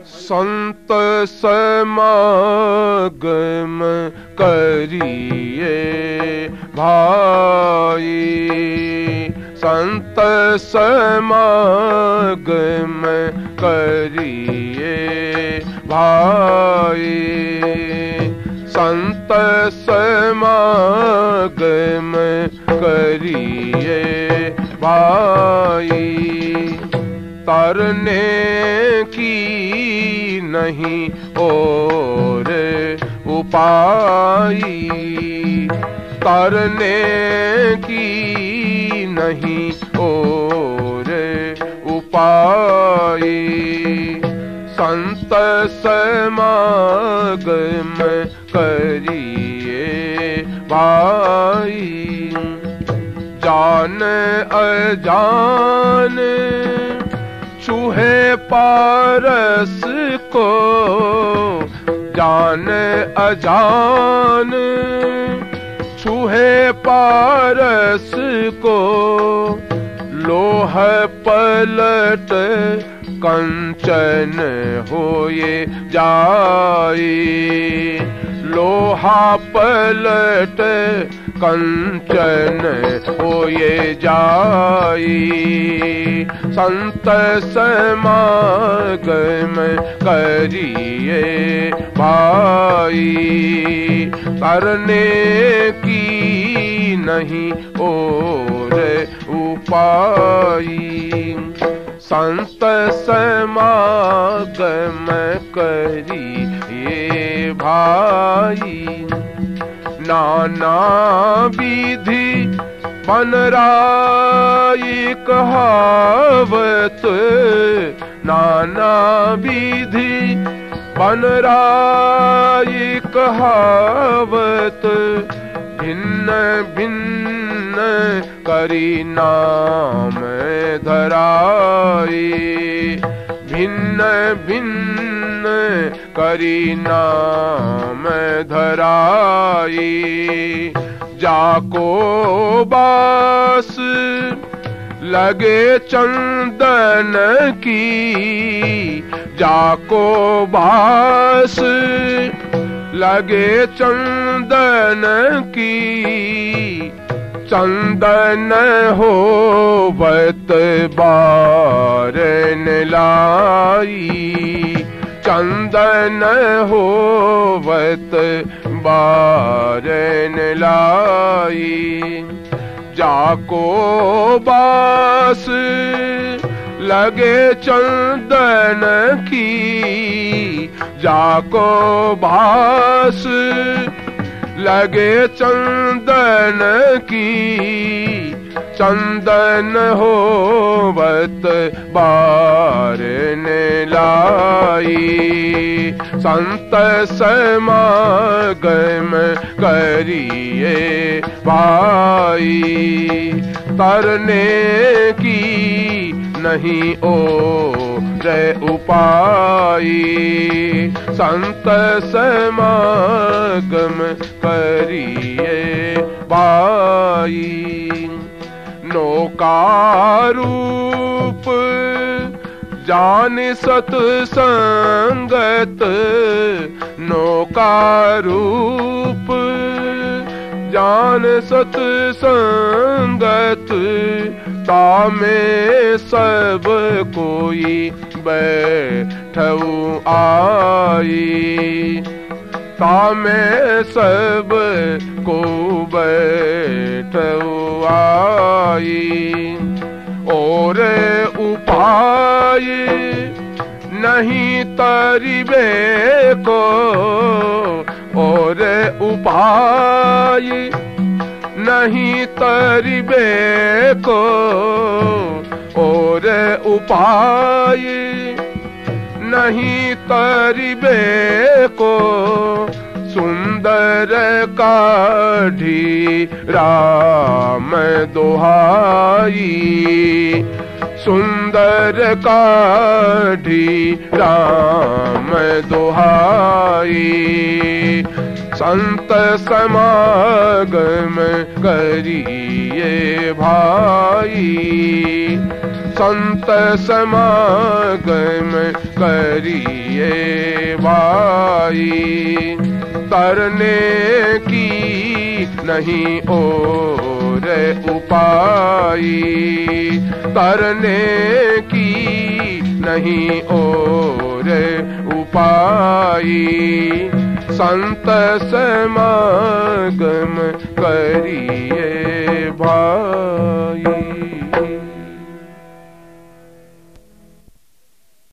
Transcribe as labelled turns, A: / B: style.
A: संत समागम करिए भाई, संत समागम करिए भाई, संत समागम करिए भाई। तरने की नहीं और उपाय, तरने की नहीं और उपाय, संत समागम करिए भाई। जान अजान छूहे पारस को, जान अजान छूहे पारस को, लोह पलट कंचन होए जाए, लोहा पलट कंचन होए जाए। संत समागम करिए भाई, करने की नहीं और उपाय, संत समागम करिए भाई। नाना विधि बनराई कहावत, नाना विधि बनराई कहावत, भिन्न भिन्न करी नाम धराई, भिन्न भिन्न करी नाम धराई। जाको बास लगे चंदन की, जाको बास लगे चंदन की, चंदन होवत बारन लाई, चंदन होवत बारन लाई। जाको बास लगे चंदन की, जाको बास लगे चंदन की, चंदन होवत बारन लाई। संत समागम करिए भाई, तरने की नहीं और उपाय, संत समागम करिए भाई। नौकारूप जान सतसंगत, नौकारूप जान सतसंगत, तामे सब कोई बैठऊ आई, तामे सब को बैठऊ आई। और उपाय नहीं तरिबे को, और उपाय नहीं तरिबे को, और उपाय नहीं तरिबे को, सुंदर काढ़ी राम दोहाई, सुंदर काढ़ी राम दोहाई। संत समागम करिए भाई, संत समागम करिए भाई। तरने की नहीं और उपाई, तरने की नहीं और उपाई। संत समागम करिए भाई।